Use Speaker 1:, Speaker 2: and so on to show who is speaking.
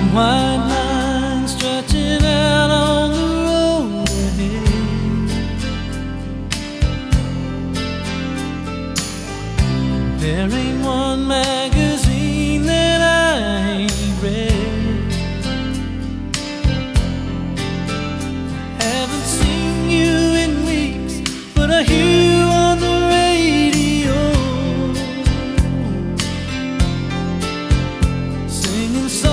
Speaker 1: white line stretching out on the road ahead. There ain't one man